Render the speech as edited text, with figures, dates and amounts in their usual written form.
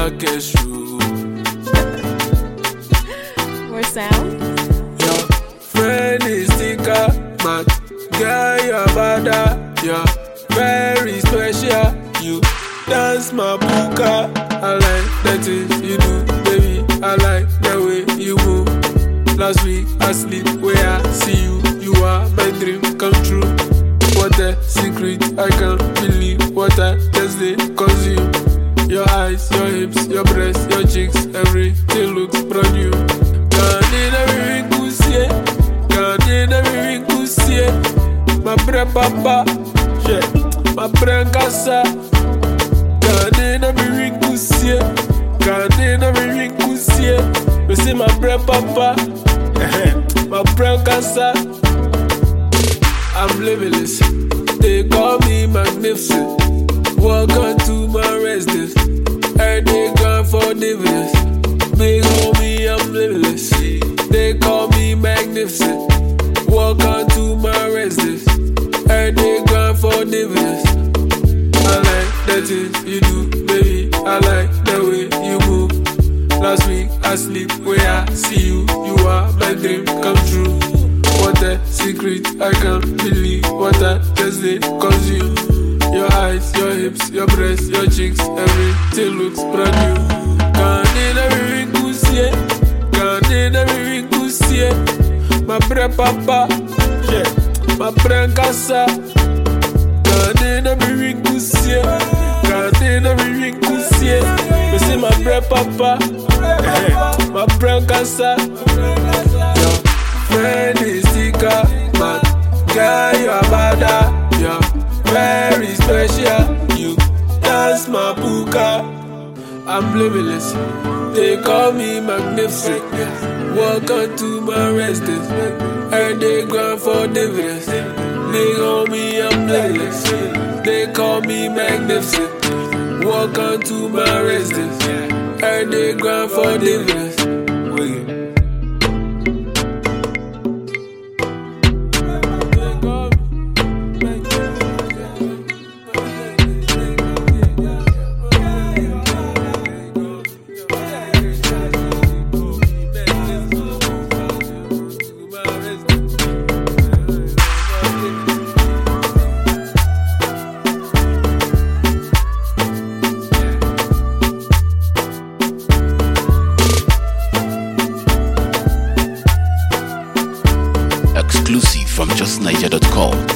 Marrakesh. More sound. Your friend is thicker, but girl, you're better. You're very special. You dance my buka. I like the things you do, baby. I like the way you move. Last week I sleep where I see you. You are my dream come true. What a secret, I can't believe what I just did consume. Your eyes, your hips, your breasts, your cheeks, everything looks brand new. Can't everything see it. Can't everything see it. My brain papa, yeah, my brain casa. Can't everything see it. Can't everything see it. You see my brain papa, my brain casa. I'm limitless. They call me magnificent. Welcome to my residence. And they gone for dividends. Big homie, I'm limitless. They call me magnificent. Welcome to my residence. And they gone for dividends. I like the things you do, baby. I like the way you move. Last week I sleep where I see you. You are my dream come true. What a secret, I can't believe what I just did consume. Your eyes, your hips, your breasts, your cheeks, everything looks brand new. Can't everything see it. Can't everything see it. My brain papa, yeah, my brain casa. Can't everything see it. Can't everything see it. You see my brain papa, my brain casa. Friend is thicker, but girl, you're better. You're very special. You dance my buka. I'm limitless. They call me magnificent. Welcome to my residence. And they gone for dividends. They call me I'm limitless. They call me magnificent. Welcome to my residence. And they gone for dividends. Exclusive from justniger.com.